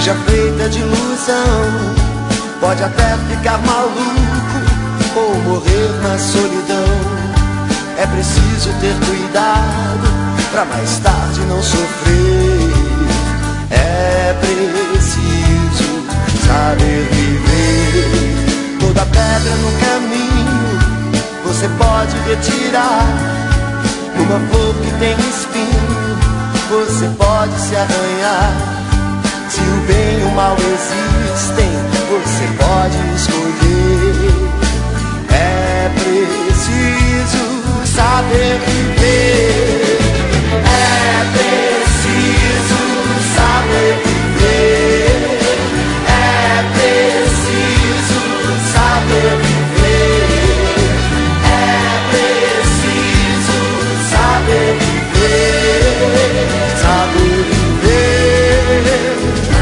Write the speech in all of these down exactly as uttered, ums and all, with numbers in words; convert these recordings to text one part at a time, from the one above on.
seja feita de ilusão. Pode até ficar maluco ou morrer na solidão. É preciso ter cuidado pra mais tarde não sofrer. É preciso saber viver. Toda pedra no caminho você pode retirar. Numa flor que tem espinho você pode se arranhar. Se o bem e o mal existem, você pode escolher. É preciso saber viver. É preciso saber viver. É preciso saber viver. É preciso saber viver. Saber viver.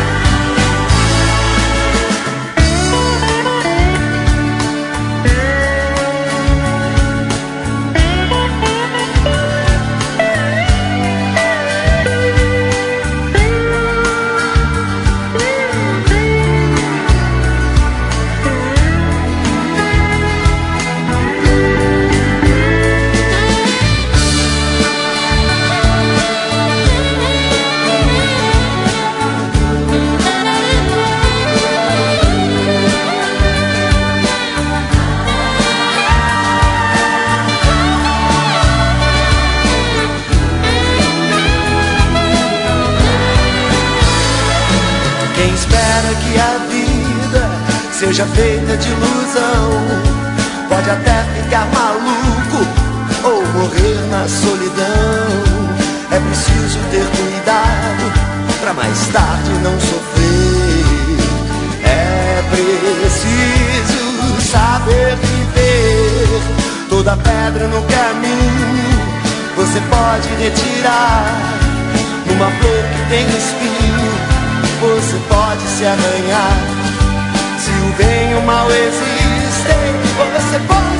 Quem espera que a vida seja feita de ilusão pode até ficar maluco ou morrer na solidão. É preciso ter cuidado pra mais tarde não sofrer. É preciso saber viver. Toda pedra no caminho você pode retirar. Numa flor que tem espinho você pode se arranhar. Se o bem e o mal existem, você pode